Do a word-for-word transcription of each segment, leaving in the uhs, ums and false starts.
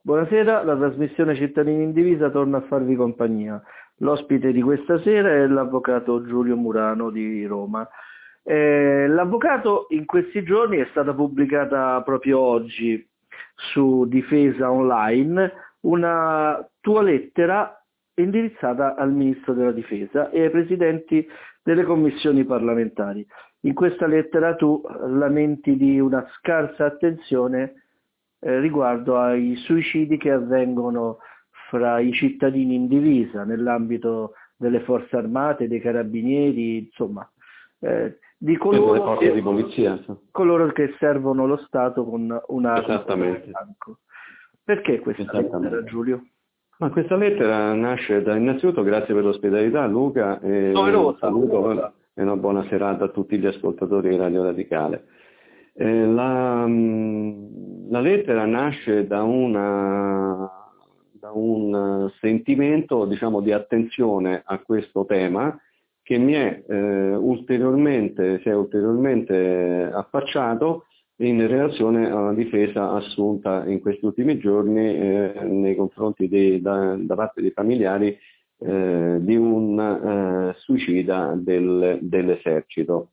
Buonasera, la trasmissione Cittadini in Divisa torna a farvi compagnia. L'ospite di questa sera è l'avvocato Giulio Murano di Roma. Eh, l'avvocato in questi giorni è stata pubblicata proprio oggi su Difesa Online una tua lettera indirizzata al Ministro della Difesa e ai presidenti delle commissioni parlamentari. In questa lettera tu lamenti di una scarsa attenzione eh, riguardo ai suicidi che avvengono fra i cittadini in divisa nell'ambito delle forze armate, dei carabinieri, insomma, eh, di coloro che, di polizia, sì. coloro che servono lo Stato con un'arma Esattamente. bianco. Perché questa lettera, Giulio? Ma questa lettera nasce da, innanzitutto grazie per l'ospitalità, Luca, e Doverosa, un saluto doverosa. e una buona serata a tutti gli ascoltatori di Radio Radicale. Eh, la, la lettera nasce da, una, da un sentimento, diciamo, di attenzione a questo tema che mi è eh, ulteriormente, si è ulteriormente affacciato in relazione alla difesa assunta in questi ultimi giorni eh, nei confronti dei, da, da parte dei familiari eh, di un eh, suicida del, dell'esercito.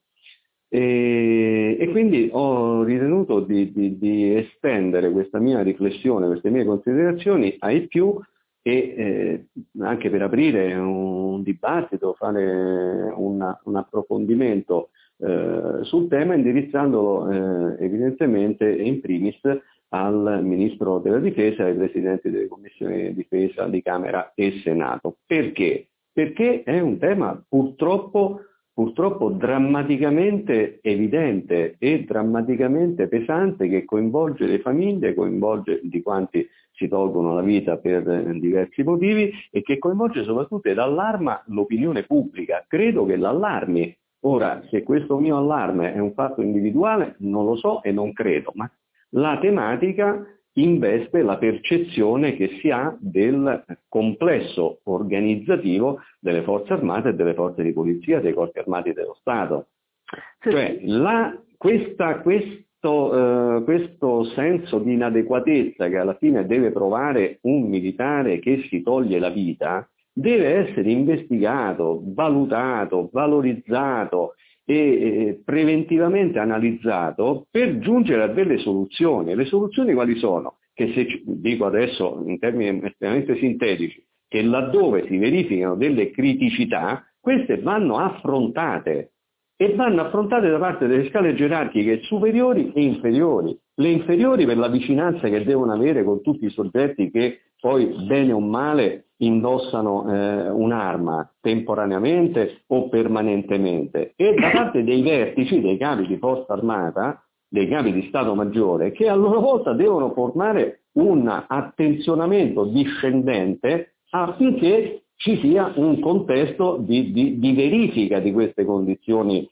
E, e quindi ho ritenuto di, di, di estendere questa mia riflessione, queste mie considerazioni ai più e eh, anche per aprire un dibattito, fare una, un approfondimento Eh, sul tema, indirizzandolo eh, evidentemente in primis al Ministro della Difesa e ai Presidenti delle Commissioni di Difesa di Camera e Senato. Perché? Perché è un tema purtroppo, purtroppo drammaticamente evidente e drammaticamente pesante, che coinvolge le famiglie, coinvolge di quanti si tolgono la vita per diversi motivi e che coinvolge soprattutto ed allarma l'opinione pubblica. Credo che l'allarmi. Ora, se questo mio allarme è un fatto individuale, non lo so e non credo, ma la tematica investe la percezione che si ha del complesso organizzativo delle forze armate e delle forze di polizia, dei corpi armati dello Stato. Cioè, la, questa, questo, eh, questo senso di inadeguatezza che alla fine deve provare un militare che si toglie la vita, deve essere investigato, valutato, valorizzato e eh, preventivamente analizzato per giungere a delle soluzioni. Le soluzioni quali sono? Che se dico adesso in termini estremamente sintetici, che laddove si verificano delle criticità, queste vanno affrontate e vanno affrontate da parte delle scale gerarchiche superiori e inferiori. Le inferiori per la vicinanza che devono avere con tutti i soggetti che poi, bene o male, indossano eh, un'arma temporaneamente o permanentemente, e da parte dei vertici, dei capi di forza armata, dei capi di Stato Maggiore, che a loro volta devono formare un attenzionamento discendente affinché ci sia un contesto di, di, di verifica di queste condizioni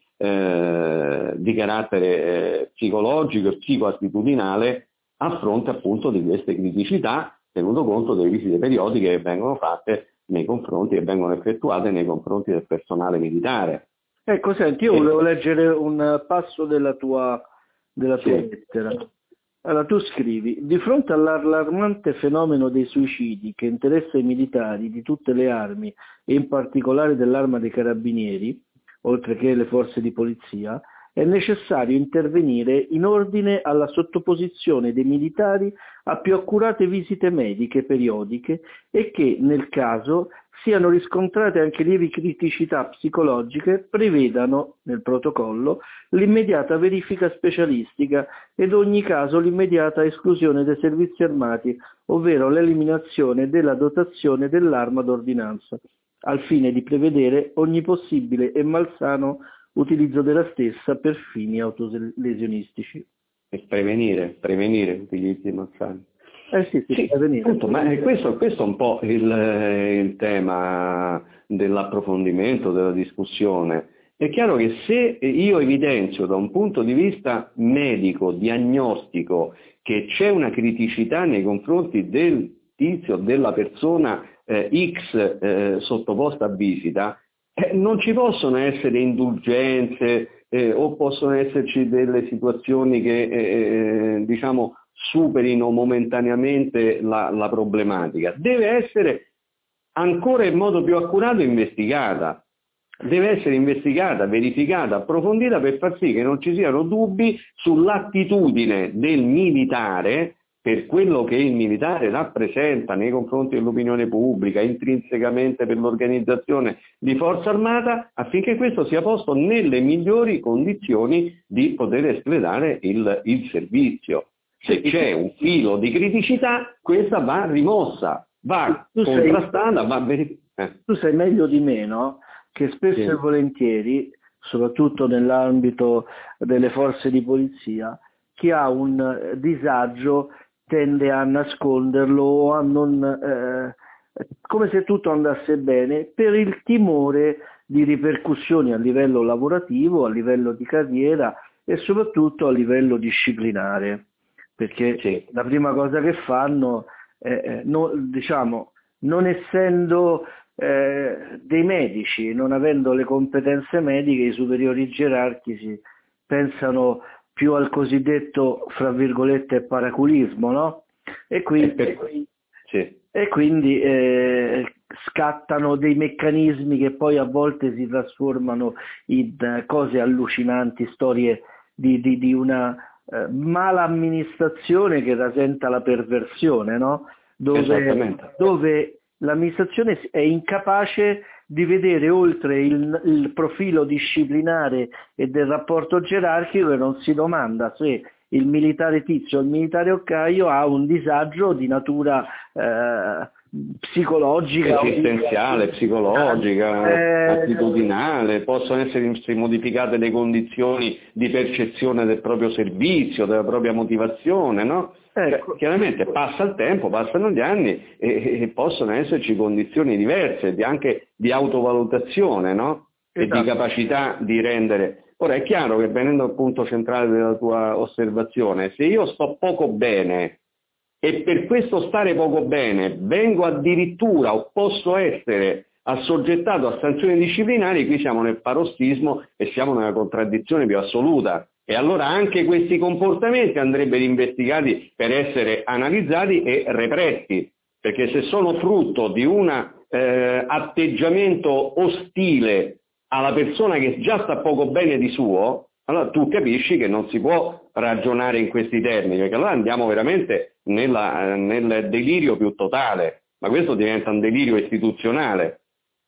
eh, di carattere eh, psicologico e psicoattitudinale a fronte appunto di queste criticità, tenuto conto delle visite periodiche che vengono fatte nei confronti e vengono effettuate nei confronti del personale militare. Ecco, senti, io volevo leggere un passo della tua, della tua Sì. lettera. Allora, tu scrivi: di fronte all'allarmante fenomeno dei suicidi che interessa i militari di tutte le armi e in particolare dell'arma dei carabinieri, oltre che le forze di polizia, è necessario intervenire in ordine alla sottoposizione dei militari a più accurate visite mediche periodiche e che, nel caso siano riscontrate anche lievi criticità psicologiche, prevedano nel protocollo l'immediata verifica specialistica ed ogni caso l'immediata esclusione dai servizi armati, ovvero l'eliminazione della dotazione dell'arma d'ordinanza, al fine di prevedere ogni possibile e malsano utilizzo della stessa per fini autolesionistici. E prevenire, prevenire utilizzi malsani. Eh sì, sì, Sì, prevenire. appunto, ma questo, questo è un po' il, il tema dell'approfondimento, della discussione. È chiaro che se io evidenzio da un punto di vista medico, diagnostico, che c'è una criticità nei confronti del tizio, della persona eh, X eh, sottoposta a visita, eh, non ci possono essere indulgenze eh, o possono esserci delle situazioni che eh, diciamo superino momentaneamente la, la problematica, deve essere ancora in modo più accurato investigata. Deve essere investigata, verificata, approfondita per far sì che non ci siano dubbi sull'attitudine del militare per quello che il militare rappresenta nei confronti dell'opinione pubblica, intrinsecamente per l'organizzazione di forza armata, affinché questo sia posto nelle migliori condizioni di poter espletare il, il servizio. Se c'è un filo di criticità, questa va rimossa, va tu contrastata, sei, va verificata. Eh. Tu sai meglio di me, no? Che spesso Sì. e volentieri, soprattutto nell'ambito delle forze di polizia, chi ha un disagio tende a nasconderlo o a non, eh, come se tutto andasse bene, per il timore di ripercussioni a livello lavorativo, a livello di carriera e soprattutto a livello disciplinare, perché Sì. la prima cosa che fanno è, eh, no, diciamo, non essendo eh, dei medici, non avendo le competenze mediche, i superiori gerarchici pensano più al cosiddetto, fra virgolette, paraculismo, no? E quindi, per... sì. e quindi eh, scattano dei meccanismi che poi a volte si trasformano in uh, cose allucinanti, storie di, di, di una uh, mala amministrazione che rasenta la perversione, no? Dove, dove l'amministrazione è incapace di vedere oltre il, il profilo disciplinare e del rapporto gerarchico e non si domanda se il militare tizio o il militare occaio ha un disagio di natura eh, psicologica, esistenziale, psicologica, eh, attitudinale, possono essere modificate le condizioni di percezione del proprio servizio, della propria motivazione, no? Ecco. Cioè, chiaramente passa il tempo, passano gli anni e, e possono esserci condizioni diverse, di, anche di autovalutazione, no? Esatto. E di capacità di rendere. Ora è chiaro che, venendo al punto centrale della tua osservazione, se io sto poco bene e per questo stare poco bene vengo addirittura o posso essere assoggettato a sanzioni disciplinari, qui siamo nel parossismo e siamo nella contraddizione più assoluta. E allora anche questi comportamenti andrebbero investigati per essere analizzati e repressi, perché se sono frutto di un eh, atteggiamento ostile alla persona che già sta poco bene di suo, allora tu capisci che non si può ragionare in questi termini, perché allora andiamo veramente nella, nel delirio più totale, ma questo diventa un delirio istituzionale.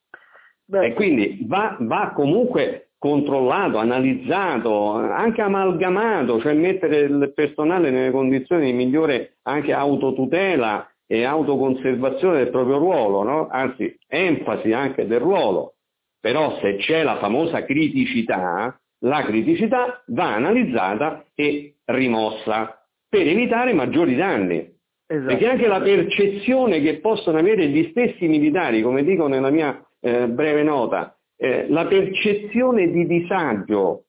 Beh. E quindi va, va comunque controllato, analizzato, anche amalgamato, cioè mettere il personale nelle condizioni di migliore anche autotutela e autoconservazione del proprio ruolo, no? Anzi, enfasi anche del ruolo. Però se c'è la famosa criticità, la criticità va analizzata e rimossa per evitare maggiori danni. Esatto. Perché anche la percezione che possono avere gli stessi militari, come dico nella mia eh, breve nota, eh, la percezione di disagio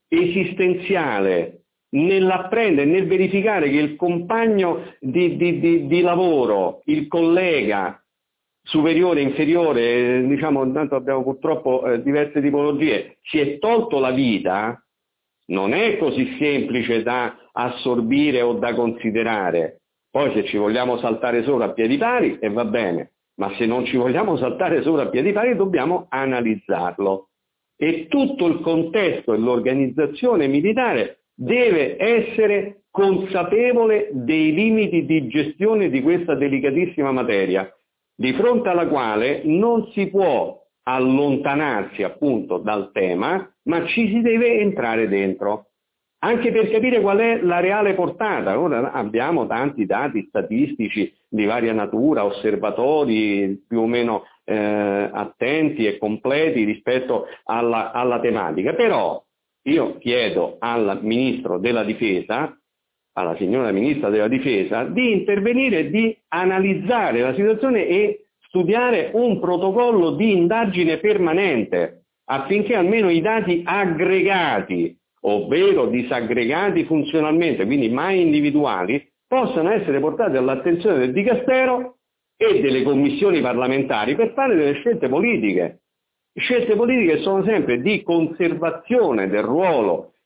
esistenziale nell'apprendere, nel verificare che il compagno di, di, di, di lavoro, il collega, superiore, inferiore, diciamo, intanto abbiamo purtroppo eh, diverse tipologie, si è tolto la vita, non è così semplice da assorbire o da considerare. Poi se ci vogliamo saltare sopra a piedi pari, e va bene, ma se non ci vogliamo saltare sopra a piedi pari dobbiamo analizzarlo. E tutto il contesto dell'organizzazione militare deve essere consapevole dei limiti di gestione di questa delicatissima materia, di fronte alla quale non si può allontanarsi appunto dal tema, ma ci si deve entrare dentro, anche per capire qual è la reale portata. Ora abbiamo tanti dati statistici di varia natura, osservatori più o meno eh, attenti e completi rispetto alla, alla tematica, però io chiedo al Ministro della Difesa, alla signora Ministra della Difesa, di intervenire e di analizzare la situazione e studiare un protocollo di indagine permanente affinché almeno i dati aggregati, ovvero disaggregati funzionalmente, quindi mai individuali, possano essere portati all'attenzione del Dicastero e delle commissioni parlamentari per fare delle scelte politiche. Scelte politiche sono sempre di conservazione del ruolo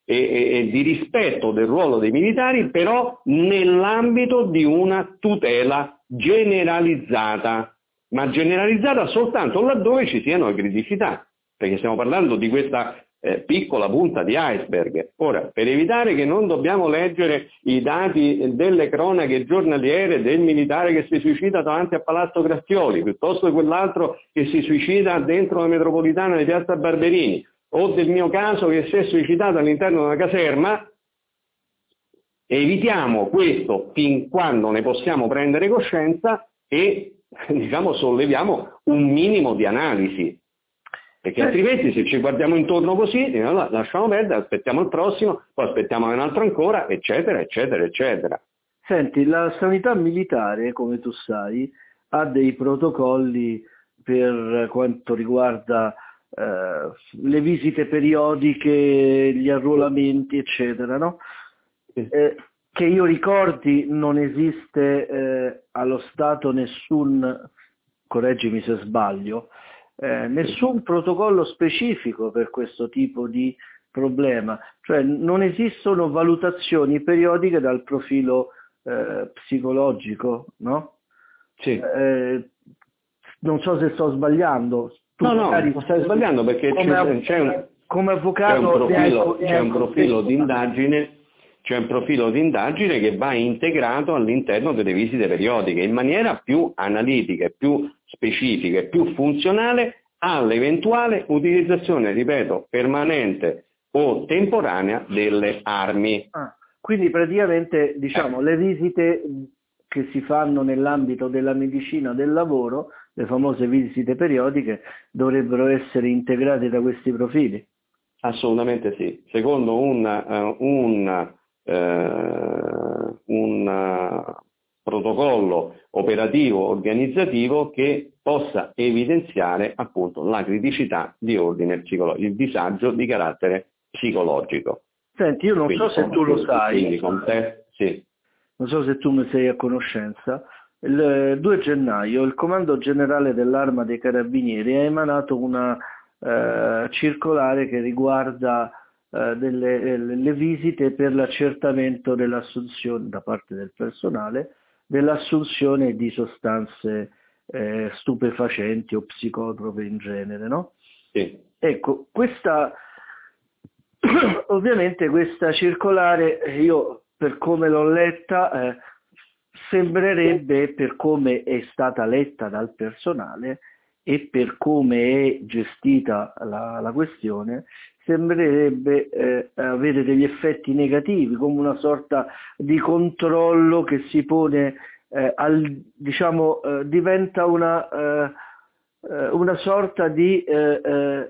e, e, e di rispetto del ruolo dei militari, però nell'ambito di una tutela generalizzata, ma generalizzata soltanto laddove ci siano criticità, perché stiamo parlando di questa eh, piccola punta di iceberg. Ora, per evitare che non dobbiamo leggere i dati delle cronache giornaliere del militare che si suicida davanti a Palazzo Grazioli, piuttosto che quell'altro che si suicida dentro la metropolitana di Piazza Barberini, o del mio caso che si è suicidato all'interno di una caserma, evitiamo questo fin quando ne possiamo prendere coscienza e, diciamo, solleviamo un minimo di analisi. Perché altrimenti se ci guardiamo intorno così, allora, lasciamo perdere, aspettiamo il prossimo, poi aspettiamo un altro ancora, eccetera, eccetera, eccetera. Senti, la sanità militare, come tu sai, ha dei protocolli per quanto riguarda eh, le visite periodiche, gli arruolamenti, eccetera, no? Eh, che io ricordi non esiste eh, allo Stato nessun, correggimi se sbaglio, Eh, nessun protocollo specifico per questo tipo di problema, cioè non esistono valutazioni periodiche dal profilo eh, psicologico, no? Sì. Eh, non so se sto sbagliando. Tu no, no, magari, non stai sbagliando perché come, c'è, c'è, un, come avvocato c'è un profilo, hai, c'è un profilo di indagine c'è un profilo di indagine che va integrato all'interno delle visite periodiche in maniera più analitica, più specifica e più funzionale all'eventuale utilizzazione, ripeto, permanente o temporanea delle armi. Ah, quindi praticamente, diciamo, le visite che si fanno nell'ambito della medicina del lavoro, le famose visite periodiche, dovrebbero essere integrate da questi profili? Assolutamente sì, secondo un, uh, un Uh, un uh, protocollo operativo organizzativo che possa evidenziare appunto la criticità di ordine psicologico, il disagio di carattere psicologico. Senti, io non quindi, so se tu lo sai, quindi con te, sì. non so se tu ne sei a conoscenza, il due gennaio il Comando Generale dell'Arma dei Carabinieri ha emanato una uh, circolare che riguarda Delle, le visite per l'accertamento dell'assunzione da parte del personale dell'assunzione di sostanze eh, stupefacenti o psicotrope in genere, no? Sì. Ecco, questa ovviamente questa circolare, io per come l'ho letta eh, sembrerebbe, per come è stata letta dal personale e per come è gestita la, la questione, sembrerebbe eh, avere degli effetti negativi, come una sorta di controllo che si pone, eh, al, diciamo, eh, diventa una, eh, una sorta di eh, eh,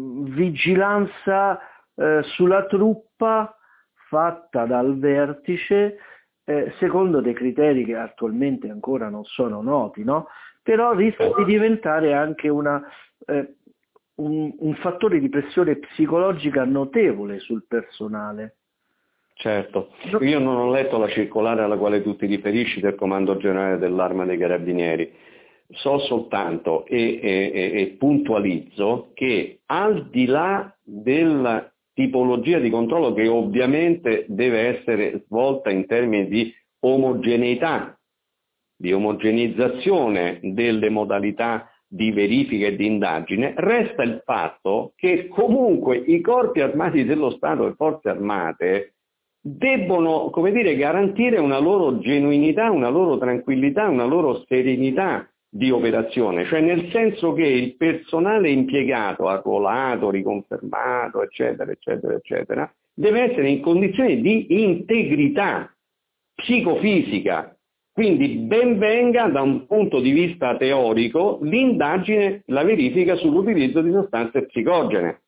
vigilanza eh, sulla truppa fatta dal vertice, eh, secondo dei criteri che attualmente ancora non sono noti, no? Però rischia di diventare anche una... Eh, Un, un fattore di pressione psicologica notevole sul personale. Certo, io non ho letto la circolare alla quale tu ti riferisci del Comando Generale dell'Arma dei Carabinieri, so soltanto e, e, e puntualizzo che al di là della tipologia di controllo che ovviamente deve essere svolta in termini di omogeneità, di omogenizzazione delle modalità di verifica e di indagine, resta il fatto che comunque i corpi armati dello Stato e forze armate debbono, come dire, garantire una loro genuinità, una loro tranquillità, una loro serenità di operazione, cioè nel senso che il personale impiegato, arruolato, riconfermato, eccetera, eccetera, eccetera, deve essere in condizioni di integrità psicofisica. Quindi ben venga da un punto di vista teorico l'indagine, la verifica sull'utilizzo di sostanze psicogene,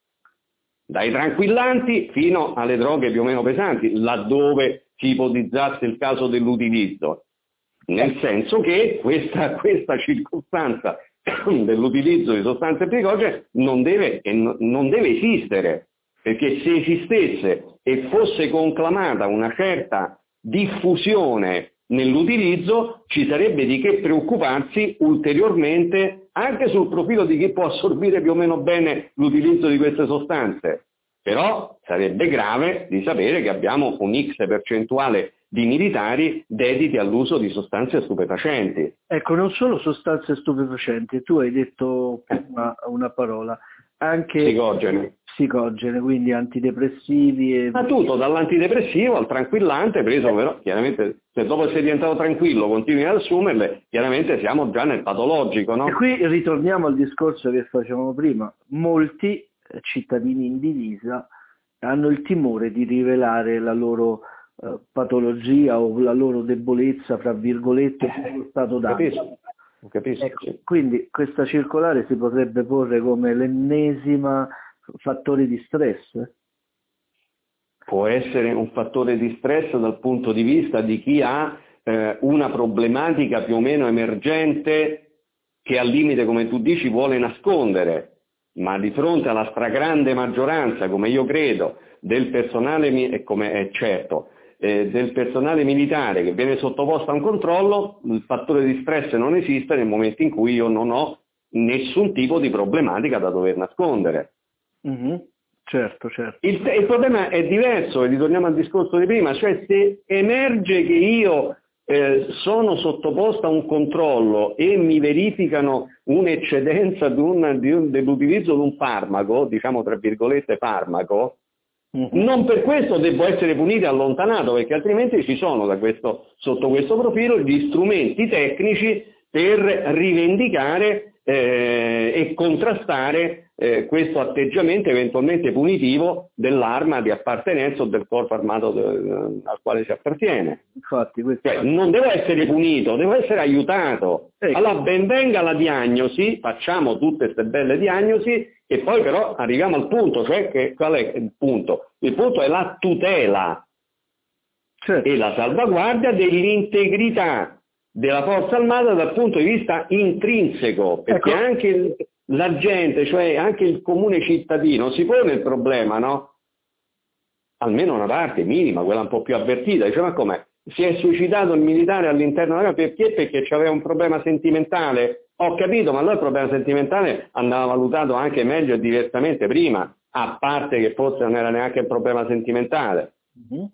dai tranquillanti fino alle droghe più o meno pesanti, laddove si ipotizzasse il caso dell'utilizzo, nel senso che questa, questa circostanza dell'utilizzo di sostanze psicogene non deve, non deve esistere, perché se esistesse e fosse conclamata una certa diffusione nell'utilizzo, ci sarebbe di che preoccuparsi ulteriormente anche sul profilo di chi può assorbire più o meno bene l'utilizzo di queste sostanze. però sarebbe grave di sapere che abbiamo un X percentuale di militari dediti all'uso di sostanze stupefacenti. Ecco, non solo sostanze stupefacenti, tu hai detto una, una parola, anche Psicogene. psicogene, quindi antidepressivi. E... Ma tutto, dall'antidepressivo al tranquillante, preso però, chiaramente, se dopo sei diventato tranquillo continui ad assumerle, chiaramente siamo già nel patologico, no? E qui ritorniamo al discorso che facevamo prima, molti cittadini in divisa hanno il timore di rivelare la loro eh, patologia o la loro debolezza, fra virgolette, sullo stato d'animo. Capisco, capisco, Ecco, sì. quindi questa circolare si potrebbe porre come l'ennesima fattore di stress? Può essere un fattore di stress dal punto di vista di chi ha eh, una problematica più o meno emergente che al limite, come tu dici, vuole nascondere, ma di fronte alla stragrande maggioranza, come io credo, del personale, e come è certo, eh, del personale militare che viene sottoposto a un controllo, il fattore di stress non esiste nel momento in cui io non ho nessun tipo di problematica da dover nascondere. Mm-hmm. Certo, certo. Il, il problema è diverso, e ritorniamo al discorso di prima, cioè se emerge che io eh, sono sottoposto a un controllo e mi verificano un'eccedenza di un, di un, dell'utilizzo di un farmaco, diciamo tra virgolette farmaco, mm-hmm. non per questo devo essere punito e allontanato, perché altrimenti ci sono da questo, sotto questo profilo gli strumenti tecnici per rivendicare eh, e contrastare eh, questo atteggiamento eventualmente punitivo dell'arma di appartenenza o del corpo armato de, al quale si appartiene. Infatti, questo... cioè, non devo essere punito, devo essere aiutato. Ecco. Allora ben venga la diagnosi, facciamo tutte queste belle diagnosi e poi però arriviamo al punto, cioè che, qual è il punto? Il punto è la tutela, certo, e la salvaguardia dell'integrità della forza armata dal punto di vista intrinseco, perché ecco. anche la gente, cioè anche il comune cittadino, si pone il problema, no? Almeno una parte minima, quella un po' più avvertita, dice ma com'è? Si è suicidato il militare all'interno della perché? Perché aveva un problema sentimentale. Ho capito, ma allora il problema sentimentale andava valutato anche meglio e diversamente prima, a parte che forse non era neanche un problema sentimentale. Mm-hmm.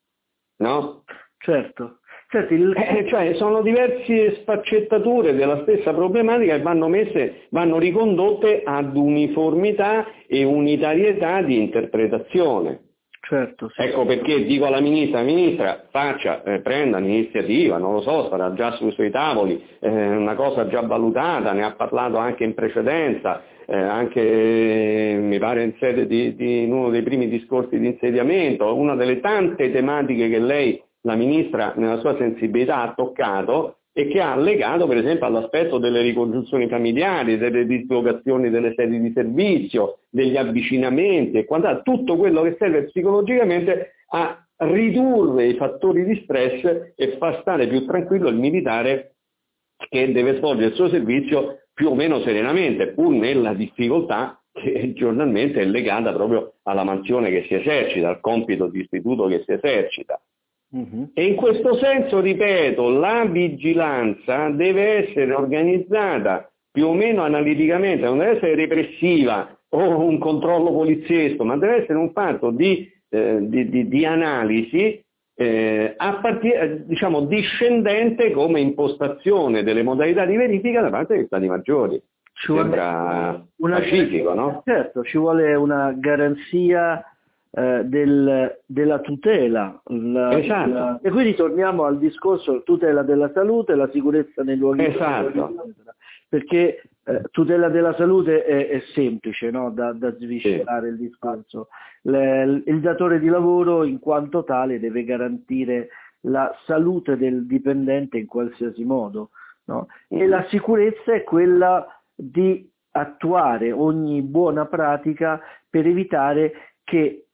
No? Certo. Certo, il... eh, cioè sono diverse sfaccettature della stessa problematica che vanno messe, vanno ricondotte ad uniformità e unitarietà di interpretazione. Certo, sì. Ecco perché dico alla ministra, ministra faccia, eh, prenda l'iniziativa, non lo so, sarà già sui suoi tavoli, eh, una cosa già valutata, ne ha parlato anche in precedenza, eh, anche eh, mi pare in sede di, di in uno dei primi discorsi di insediamento, una delle tante tematiche che lei, la ministra, nella sua sensibilità ha toccato e che ha legato per esempio all'aspetto delle ricongiunzioni familiari, delle dislocazioni delle sedi di servizio, degli avvicinamenti e quant'altro, tutto quello che serve psicologicamente a ridurre i fattori di stress e far stare più tranquillo il militare che deve svolgere il suo servizio più o meno serenamente, pur nella difficoltà che giornalmente è legata proprio alla mansione che si esercita, al compito di istituto che si esercita. Uh-huh. E in questo senso, ripeto, la vigilanza deve essere organizzata più o meno analiticamente, non deve essere repressiva o un controllo poliziesco, ma deve essere un fatto di, eh, di, di, di analisi eh, a partire, diciamo, discendente come impostazione delle modalità di verifica da parte degli Stati maggiori. Ci sembra una pacifico, no? Certo, ci vuole una garanzia Eh, del, della tutela. La, esatto. la, e qui ritorniamo al discorso tutela della salute, la sicurezza nei luoghi. Esatto. Perché eh, tutela della salute è, è semplice, no? da, da sviscerare sì. il discorso. Le, il datore di lavoro in quanto tale deve garantire la salute del dipendente in qualsiasi modo, no? E la sicurezza è quella di attuare ogni buona pratica per evitare che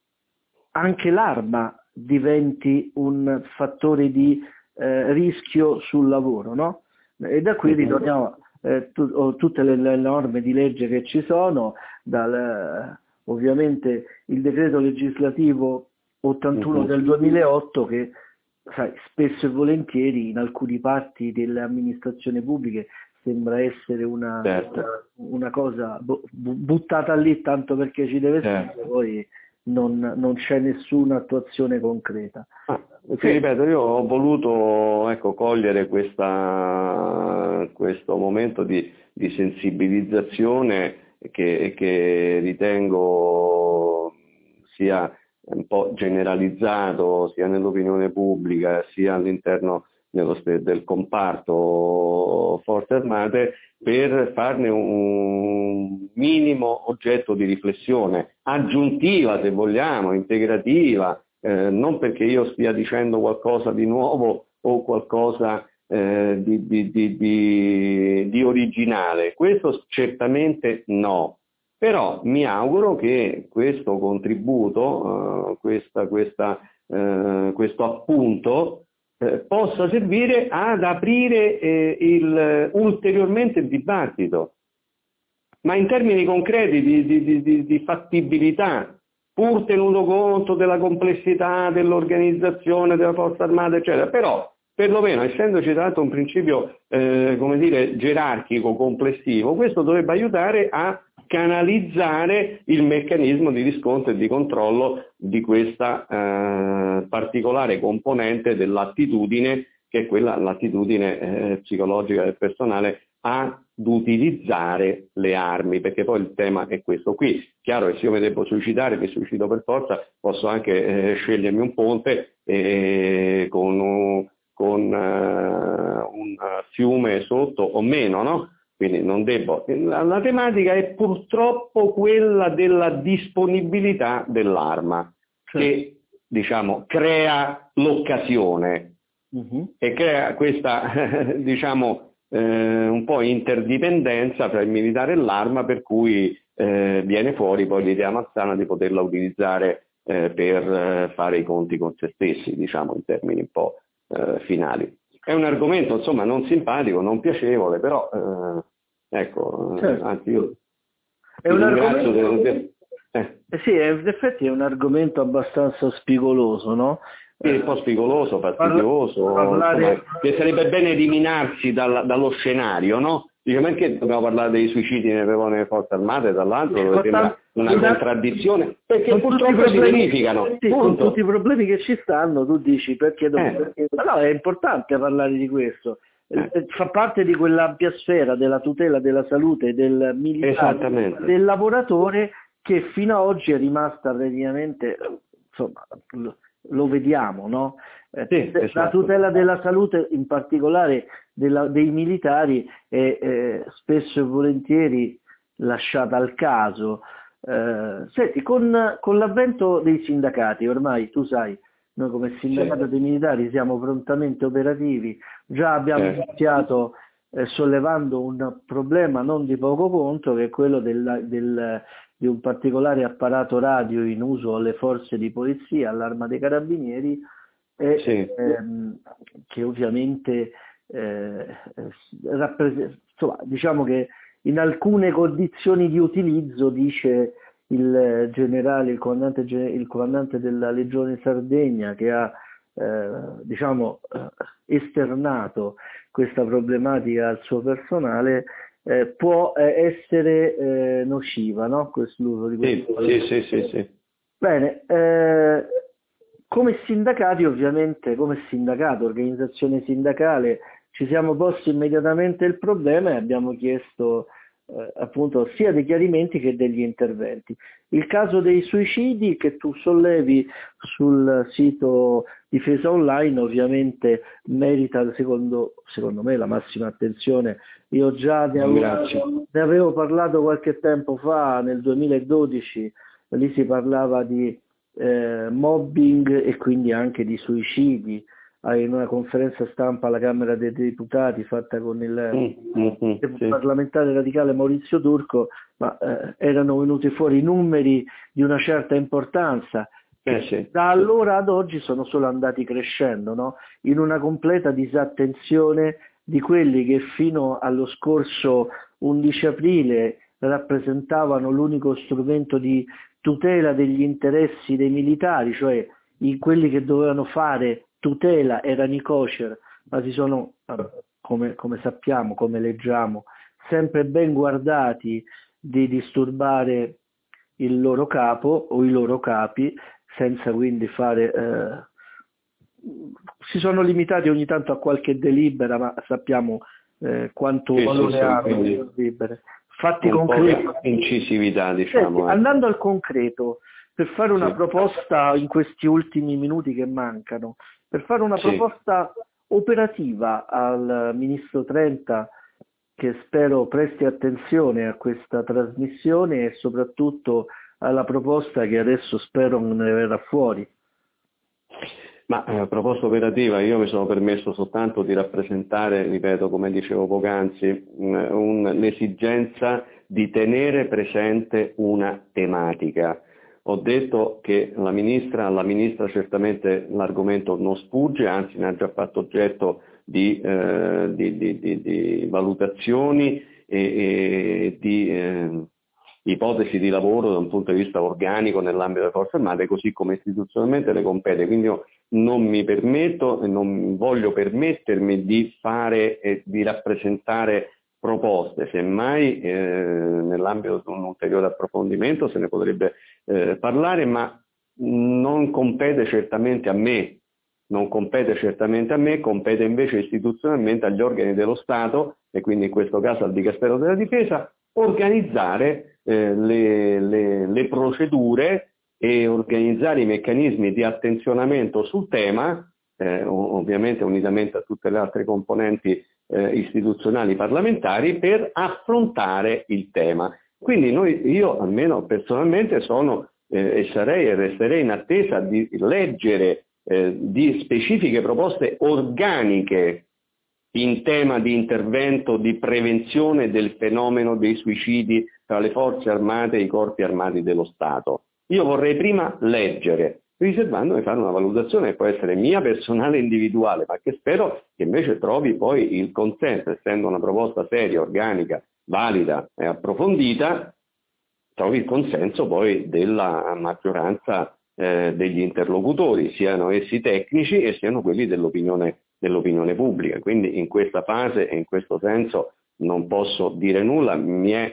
anche l'arma diventi un fattore di eh, rischio sul lavoro, no? E da qui ritorniamo eh, tu, tutte le, le norme di legge che ci sono, dal, eh, ovviamente il decreto legislativo ottantuno del duemilaotto che sai, spesso e volentieri in alcune parti delle amministrazioni pubbliche sembra essere una, certo. una cosa buttata lì tanto perché ci deve certo. essere, poi non, non c'è nessuna attuazione concreta. Ah, ti ripeto, io ho voluto ecco, cogliere questa, questo momento di, di sensibilizzazione che, che ritengo sia un po' generalizzato sia nell'opinione pubblica sia all'interno dello, del comparto Forze Armate, per farne un minimo oggetto di riflessione aggiuntiva, se vogliamo, integrativa, eh, non perché io stia dicendo qualcosa di nuovo o qualcosa eh, di, di, di, di, di originale, questo certamente no, però mi auguro che questo contributo, eh, questa, questa, eh, questo appunto Eh, possa servire ad aprire eh, il, ulteriormente il dibattito, ma in termini concreti di, di, di, di fattibilità, pur tenuto conto della complessità dell'organizzazione della Forza Armata, eccetera. Però, perlomeno, essendoci dato un principio, eh, come dire, gerarchico, complessivo, questo dovrebbe aiutare a canalizzare il meccanismo di riscontro e di controllo di questa eh, particolare componente dell'attitudine, che è quella, l'attitudine eh, psicologica del personale ad utilizzare le armi, perché poi il tema è questo qui. Chiaro che se io mi devo suicidare, mi suicido per forza, posso anche eh, scegliermi un ponte eh, con, un, con uh, un fiume sotto o meno, no? Quindi non devo. La, la tematica è purtroppo quella della disponibilità dell'arma, che diciamo crea l'occasione uh-huh. e crea questa diciamo eh, un po' interdipendenza tra il militare e l'arma, per cui eh, viene fuori poi l'idea malsana di poterla utilizzare eh, per eh, fare i conti con se stessi, diciamo in termini un po' eh, finali. È un argomento insomma non simpatico, non piacevole, però eh, ecco, certo. Anzi io è un argomento del... eh. Eh sì, in effetti è un argomento abbastanza spigoloso, no? Sì, un po' spigoloso, fastidioso, parlare... insomma, che sarebbe bene eliminarsi dal, dallo scenario, no? Dice, ma perché dobbiamo parlare dei suicidi nelle, nelle forze armate, dall'altro, dove sembra una da... contraddizione, perché con purtroppo si verificano. Sì, con tutti i problemi che ci stanno, tu dici perché dobbiamo... Eh. Ma no, è importante parlare di questo. Eh. Fa parte di quell'ampia sfera della tutela della salute del militare, del lavoratore, che fino ad oggi è rimasta praticamente, insomma, lo vediamo, no? Eh, sì, la esatto. tutela della salute, in particolare della, dei militari, è eh, spesso e volentieri lasciata al caso. Eh, senti, con, con l'avvento dei sindacati, ormai tu sai, noi come sindacato sì. dei militari siamo prontamente operativi, già abbiamo eh. iniziato eh, sollevando un problema non di poco conto, che è quello del, del, di un particolare apparato radio in uso alle forze di polizia, all'Arma dei Carabinieri, e, sì. ehm, che ovviamente eh, rappresenta, insomma, diciamo che in alcune condizioni di utilizzo, dice il generale, il comandante, il comandante della Legione Sardegna, che ha eh, diciamo esternato questa problematica al suo personale, eh, può eh, essere eh, nociva, no? L'uso di questo. Sì, sì, sì, sì. Bene, eh, come sindacati, ovviamente, come sindacato, organizzazione sindacale, ci siamo posti immediatamente il problema e abbiamo chiesto eh, appunto sia dei chiarimenti che degli interventi. Il caso dei suicidi che tu sollevi sul sito Difesa Online ovviamente merita, secondo, secondo me, la massima attenzione. Io già ne avevo, ne avevo parlato qualche tempo fa, nel duemiladodici, lì si parlava di eh, mobbing e quindi anche di suicidi, in una conferenza stampa alla Camera dei Deputati fatta con il mm, mm, mm, sì. parlamentare radicale Maurizio Turco, ma eh, erano venuti fuori numeri di una certa importanza. Eh sì, da allora ad oggi sono solo andati crescendo, no? In una completa disattenzione di quelli che fino allo scorso undici aprile rappresentavano l'unico strumento di tutela degli interessi dei militari, cioè i, quelli che dovevano fare tutela erano i kosher, ma si sono, come, come sappiamo, come leggiamo, sempre ben guardati di disturbare il loro capo o i loro capi, senza quindi fare... Eh, si sono limitati ogni tanto a qualche delibera, ma sappiamo eh, quanto sì, valore sì, sì, hanno le delibere. Fatti un concreti. po' di incisività, diciamo. Senti, andando al concreto, per fare una Sì. proposta in questi ultimi minuti che mancano, per fare una Sì. proposta operativa al ministro Trenta, che spero presti attenzione a questa trasmissione e soprattutto alla proposta che adesso spero ne verrà fuori. Ma eh, proposta operativa, io mi sono permesso soltanto di rappresentare, ripeto, come dicevo poc'anzi, un, l'esigenza di tenere presente una tematica. Ho detto che la ministra, alla ministra certamente l'argomento non sfugge, anzi ne ha già fatto oggetto di, eh, di, di, di, di valutazioni e, e di eh, ipotesi di lavoro da un punto di vista organico nell'ambito delle forze armate, così come istituzionalmente le compete. Quindi io non mi permetto e non voglio permettermi di fare e di rappresentare proposte, semmai eh, nell'ambito di un ulteriore approfondimento se ne potrebbe eh, parlare, ma non compete certamente a me, non compete certamente a me, compete invece istituzionalmente agli organi dello Stato e quindi in questo caso al Dicastero della Difesa organizzare eh, le, le, le procedure e organizzare i meccanismi di attenzionamento sul tema, eh, ovviamente unitamente a tutte le altre componenti eh, istituzionali parlamentari, per affrontare il tema. Quindi noi, io almeno personalmente sono eh, e sarei e resterei in attesa di leggere eh, di specifiche proposte organiche in tema di intervento di prevenzione del fenomeno dei suicidi tra le forze armate e i corpi armati dello Stato. Io vorrei prima leggere, riservandomi a fare una valutazione che può essere mia personale e individuale, ma che spero che invece trovi poi il consenso, essendo una proposta seria, organica, valida e approfondita, trovi il consenso poi della maggioranza eh, degli interlocutori, siano essi tecnici e siano quelli dell'opinione, dell'opinione pubblica. Quindi in questa fase e in questo senso non posso dire nulla, mi è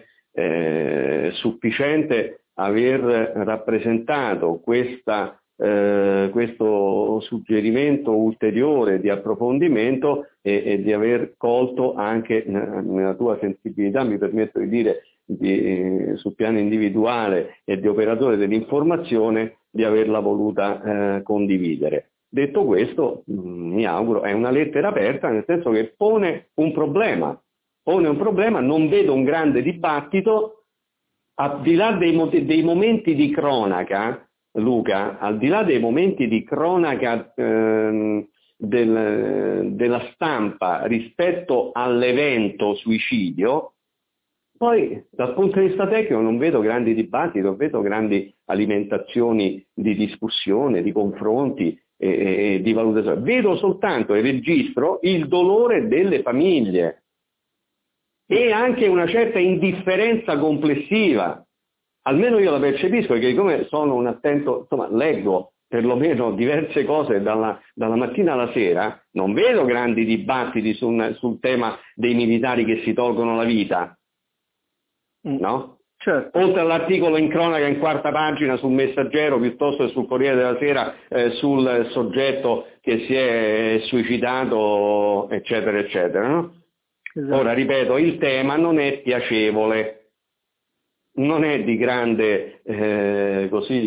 eh, sufficiente aver rappresentato questa, eh, questo suggerimento ulteriore di approfondimento e, e di aver colto anche nella tua sensibilità, mi permetto di dire, di, eh, sul piano individuale e di operatore dell'informazione, di averla voluta eh, condividere. Detto questo, mh, mi auguro, è una lettera aperta, nel senso che pone un problema, pone un problema, non vedo un grande dibattito, al di là dei, dei momenti di cronaca, Luca, al di là dei momenti di cronaca ehm, del, della stampa rispetto all'evento suicidio, poi dal punto di vista tecnico non vedo grandi dibattiti, non vedo grandi alimentazioni di discussione, di confronti e, e di valutazione. Vedo soltanto e registro il dolore delle famiglie e anche una certa indifferenza complessiva. Almeno io la percepisco, perché come sono un attento, insomma, leggo perlomeno diverse cose dalla, dalla mattina alla sera, non vedo grandi dibattiti sul, sul tema dei militari che si tolgono la vita, no? Certo. Oltre all'articolo in cronaca in quarta pagina sul Messaggero piuttosto che sul Corriere della Sera eh, sul soggetto che si è suicidato, eccetera, eccetera, no? Esatto. Ora ripeto, il tema non è piacevole, non è di grande eh, così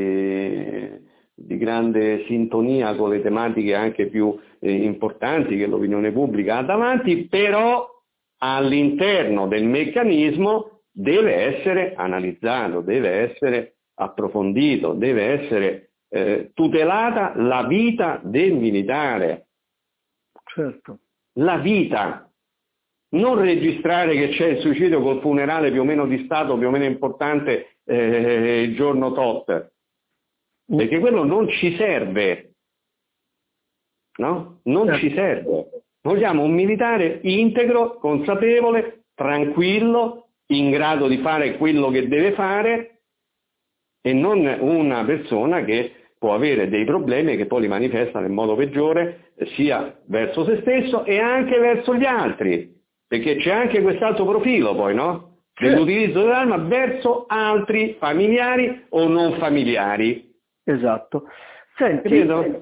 di grande sintonia con le tematiche anche più eh, importanti che l'opinione pubblica ha davanti, però all'interno del meccanismo deve essere analizzato, deve essere approfondito, deve essere eh, tutelata la vita del militare. Certo. La vita. Non registrare che c'è il suicidio col funerale più o meno di Stato, più o meno importante eh, il giorno tot, perché quello non ci serve, no? Non certo. ci serve. Vogliamo un militare integro, consapevole, tranquillo, in grado di fare quello che deve fare e non una persona che può avere dei problemi che poi li manifesta nel modo peggiore sia verso se stesso e anche verso gli altri. Perché c'è anche quest'altro profilo poi, no? dell'utilizzo dell'arma verso altri familiari o non familiari. Esatto. Senti,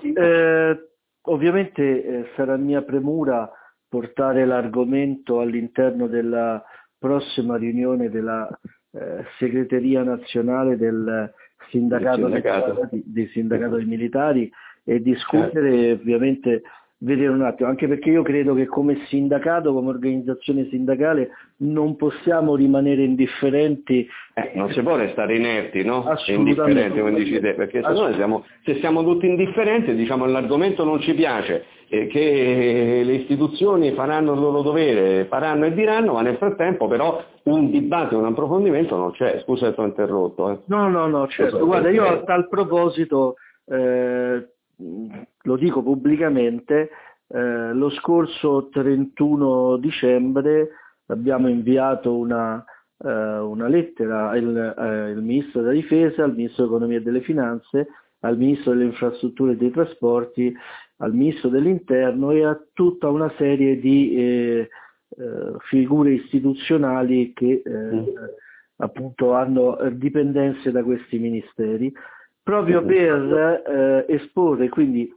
eh, ovviamente eh, sarà mia premura portare l'argomento all'interno della prossima riunione della eh, segreteria nazionale del sindacato, sindacato. Dei, dei sindacati militari e discutere, certo. Ovviamente vedere un attimo, anche perché io credo che come sindacato, come organizzazione sindacale non possiamo rimanere indifferenti. Eh, non si può restare inerti, no? Assolutamente. Indifferenti, come dici te, perché se noi siamo, se siamo tutti indifferenti, diciamo l'argomento non ci piace, eh, che le istituzioni faranno il loro dovere, faranno e diranno, ma nel frattempo però un dibattito, un approfondimento non c'è. Scusa se ti ho interrotto. Eh. No, no, no, certo. Guarda, io a tal proposito eh, lo dico pubblicamente, eh, lo scorso trentuno dicembre abbiamo inviato una, eh, una lettera al eh, il Ministro della Difesa, al Ministro dell'Economia e delle Finanze, al Ministro delle Infrastrutture e dei Trasporti, al Ministro dell'Interno e a tutta una serie di eh, eh, figure istituzionali che eh, mm. appunto hanno dipendenze da questi ministeri, proprio per eh, esporre, quindi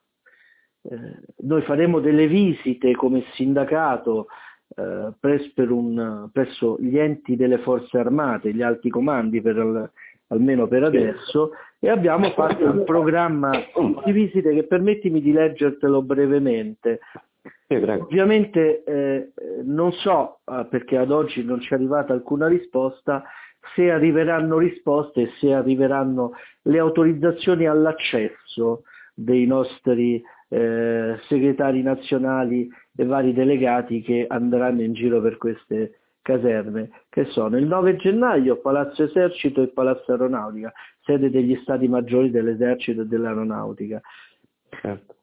eh, noi faremo delle visite come sindacato eh, presso, per un, presso gli enti delle forze armate, gli alti comandi per al, almeno per adesso, e abbiamo fatto un programma di visite che permettimi di leggertelo brevemente. Ovviamente eh, non so, eh, perché ad oggi non ci è arrivata alcuna risposta, se arriveranno risposte e se arriveranno le autorizzazioni all'accesso dei nostri eh, segretari nazionali e vari delegati che andranno in giro per queste caserme, che sono il nove gennaio Palazzo Esercito e Palazzo Aeronautica, sede degli Stati Maggiori dell'Esercito e dell'Aeronautica. Certo.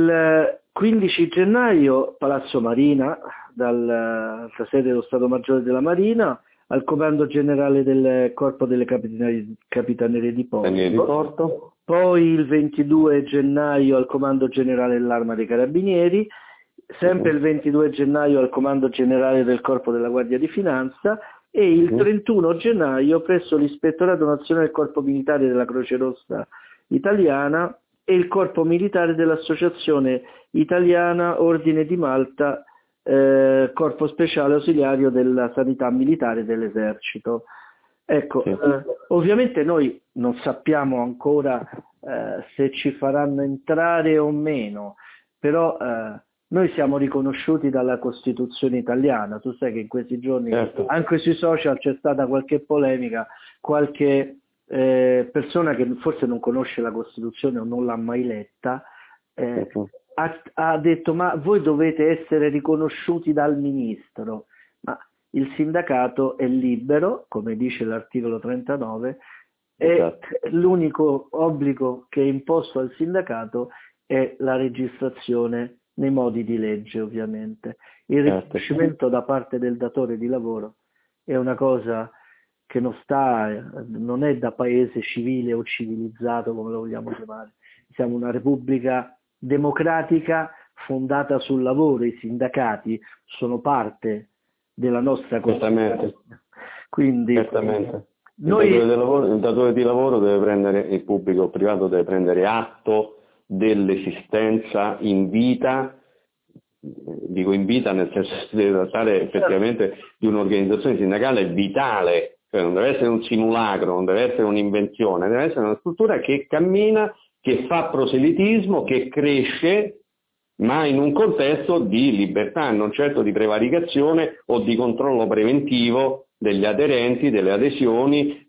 Il quindici gennaio Palazzo Marina, dal, dalla sede dello Stato Maggiore della Marina, al Comando Generale del Corpo delle Capitanerie, Capitanerie di Porto. di Porto. Poi il ventidue gennaio al Comando Generale dell'Arma dei Carabinieri, sempre uh-huh. il ventidue gennaio al Comando Generale del Corpo della Guardia di Finanza e il uh-huh. trentuno gennaio presso l'Ispettorato Nazionale del Corpo Militare della Croce Rossa Italiana e il Corpo Militare dell'Associazione Italiana Ordine di Malta, eh, Corpo Speciale Ausiliario della Sanità Militare dell'Esercito. Ecco, eh, ovviamente noi non sappiamo ancora eh, se ci faranno entrare o meno, però eh, noi siamo riconosciuti dalla Costituzione italiana. Tu sai che in questi giorni certo. anche sui social c'è stata qualche polemica, qualche eh, persona che forse non conosce la Costituzione o non l'ha mai letta, eh, certo. ha, ha detto ma voi dovete essere riconosciuti dal ministro. Ma il sindacato è libero, come dice l'articolo trentanove, esatto. e l'unico obbligo che è imposto al sindacato è la registrazione nei modi di legge, ovviamente. Il riconoscimento da parte del datore di lavoro è una cosa che non sta, non è da paese civile o civilizzato, come lo vogliamo chiamare. Siamo una repubblica democratica fondata sul lavoro, i sindacati sono parte della nostra Costituzione. Quindi Certamente. noi... il, datore di lavoro, il datore di lavoro deve prendere, il pubblico o privato deve prendere atto dell'esistenza in vita, dico in vita nel senso che si deve trattare effettivamente di un'organizzazione sindacale vitale, cioè non deve essere un simulacro, non deve essere un'invenzione, deve essere una struttura che cammina, che fa proselitismo, che cresce, ma in un contesto di libertà, non certo di prevaricazione o di controllo preventivo degli aderenti, delle adesioni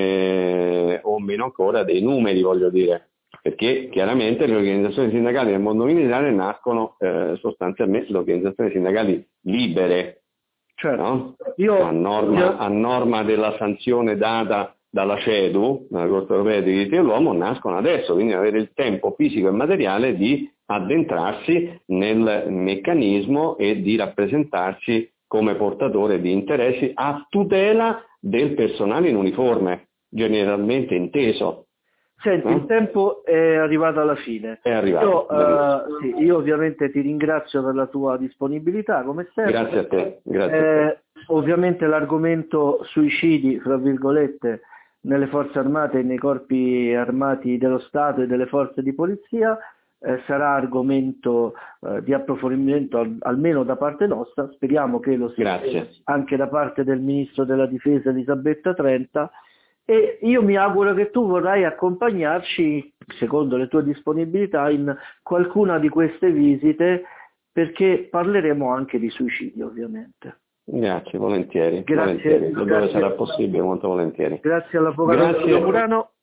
eh, o meno ancora dei numeri, voglio dire. Perché chiaramente le organizzazioni sindacali nel mondo militare nascono eh, sostanzialmente le organizzazioni sindacali libere, certo. no? Io, a, norma, io... a norma della sanzione data dalla CEDU, dalla Corte Europea dei Diritti dell'Uomo, nascono adesso, quindi avere il tempo fisico e materiale di addentrarsi nel meccanismo e di rappresentarsi come portatore di interessi a tutela del personale in uniforme, generalmente inteso. Senti, eh? il tempo è arrivato alla fine. È arrivato. Io, uh, sì, io ovviamente ti ringrazio per la tua disponibilità, come sempre. Grazie a te. Grazie eh, a te. ovviamente l'argomento suicidi, fra virgolette, nelle forze armate e nei corpi armati dello Stato e delle forze di polizia eh, sarà argomento eh, di approfondimento al, almeno da parte nostra, speriamo che lo sia anche da parte del Ministro della Difesa Elisabetta Trenta, e io mi auguro che tu vorrai accompagnarci, secondo le tue disponibilità, in qualcuna di queste visite, perché parleremo anche di suicidio, ovviamente. Grazie, volentieri. Grazie, volentieri. Dove sarà possibile, molto volentieri. Grazie all'avvocato Murano.